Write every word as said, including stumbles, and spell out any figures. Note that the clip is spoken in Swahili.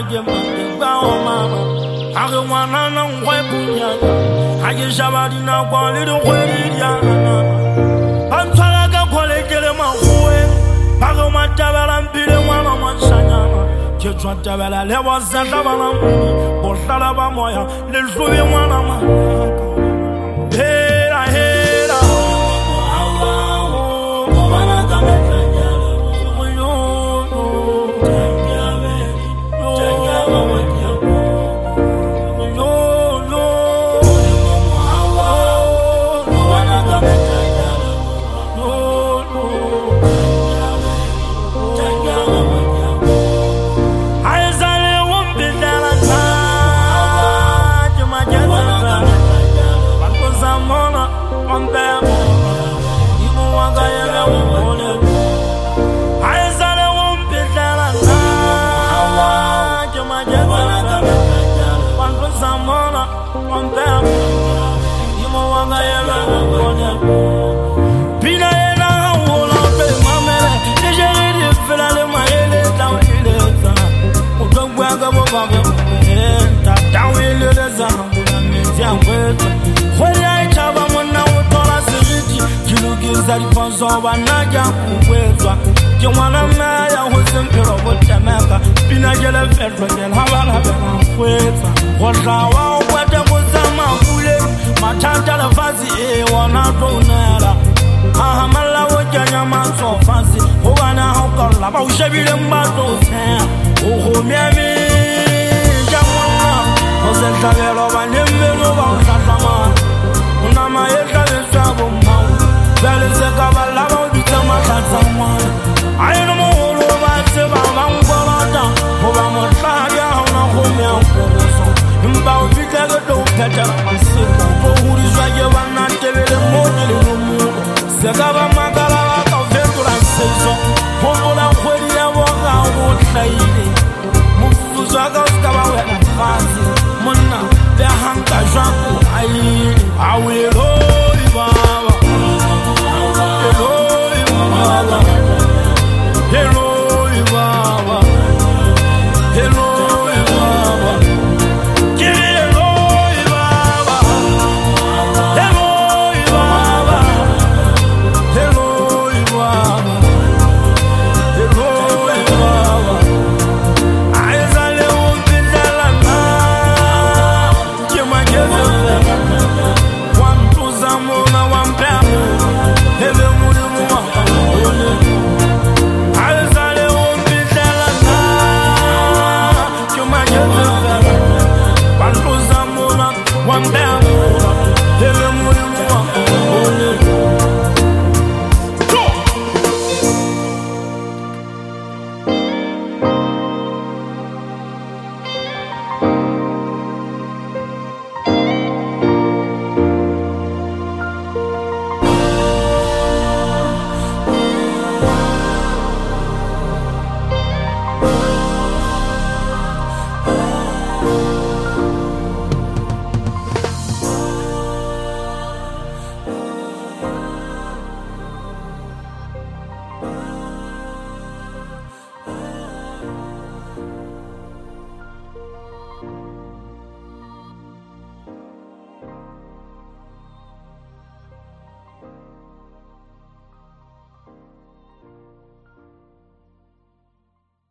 give me the bow, mama. I don't want to know why Punya. I get Shabbat in a quality way. I'm trying to call it, get him away. Pagoma Tabal and Peter, one of my son. Children Tabala, there was Zatabalam, or Salabamoya, there's really one of my. Hey, I hate. Zalifonzova naja kuwezwa Jomwana maya huzimpiro butemeka Pinagele fedro gen havala bena kweza Washawa ukwete kuzama kule Matata la fazi e wana tonela Ahamala wajanya maso fazi Huwana hukala ba ushabile mbato sen Uhu miami Jamwana Ozel tabelo ba nembelo ba usasama Unama yeta besabu mau Belle se kabala ba ubita matata mwana Aino muhulu ba seba ba mkolota Huba motlaya hona kumia mkoroso Mba ubita geto upeta masika Pohuri zwaje wana tebele mojili numuko Sekaba makala waka ufekula sezo Humbula kweli ya waka utlaile Mufuzu waka uskaba wena fazi Muna le hanka jwaku aili Awilo